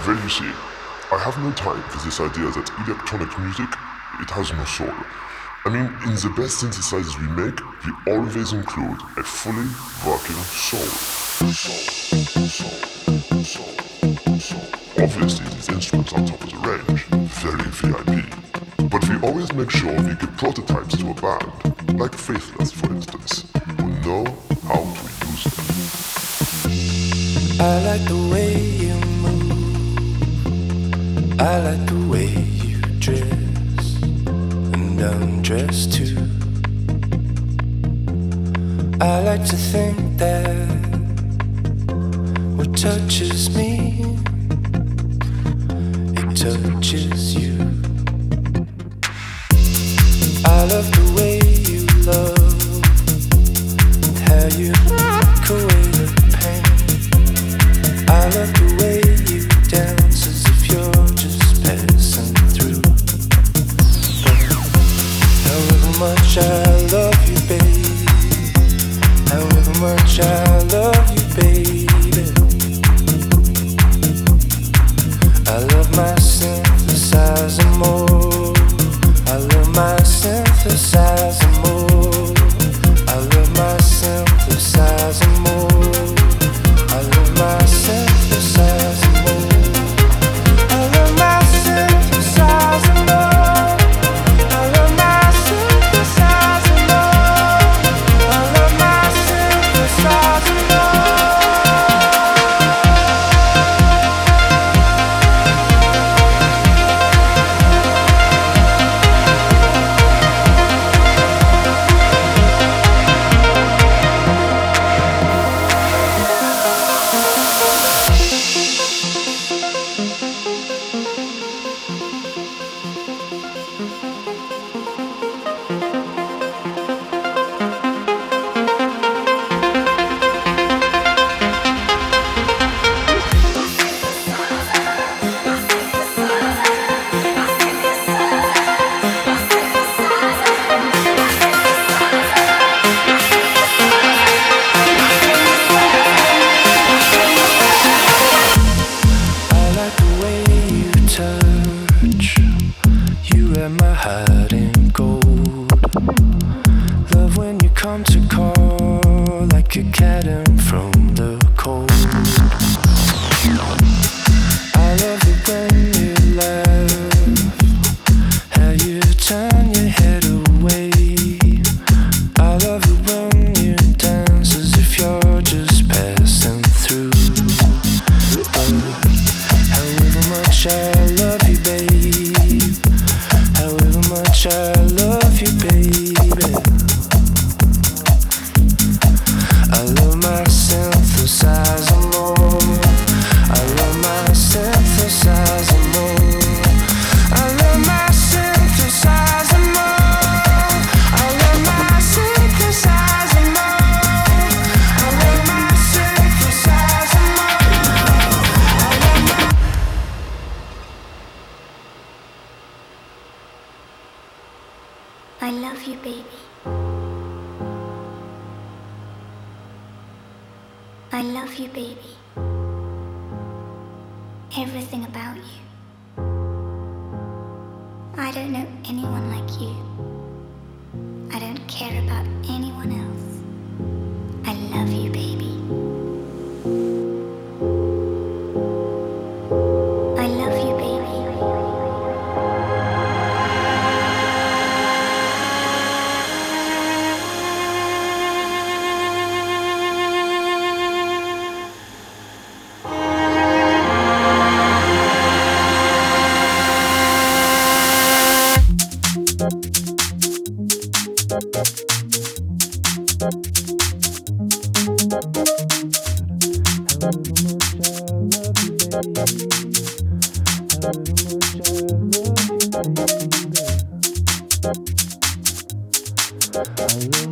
Well, you see, I have no time for this idea that electronic music, it has no soul. I mean, in the best synthesizers we make, we always include a fully working soul. Obviously, these instruments are top of the range, very VIP. But we always make sure we give prototypes to a band, like Faithless for instance, who know how to use them. I like the way you move, I like the way you dress and undress too. I like to think that what touches me, it touches you. I love the way you love and how you look away the pain. I love the way you dance as if you're just passing through. But however much I love you, babe, however much I love you, baby, I love my synthesizer more. I love my synthesizer more. I love my synthesizer more. I love my synthesizer more. I love my synthesizer more. I love my synthesizer more. I love my synthesizer more. I love you, baby. I love you, baby. Everything about you. I don't know anyone like you. I don't care about anyone else. I love you, baby. I love you, baby. I love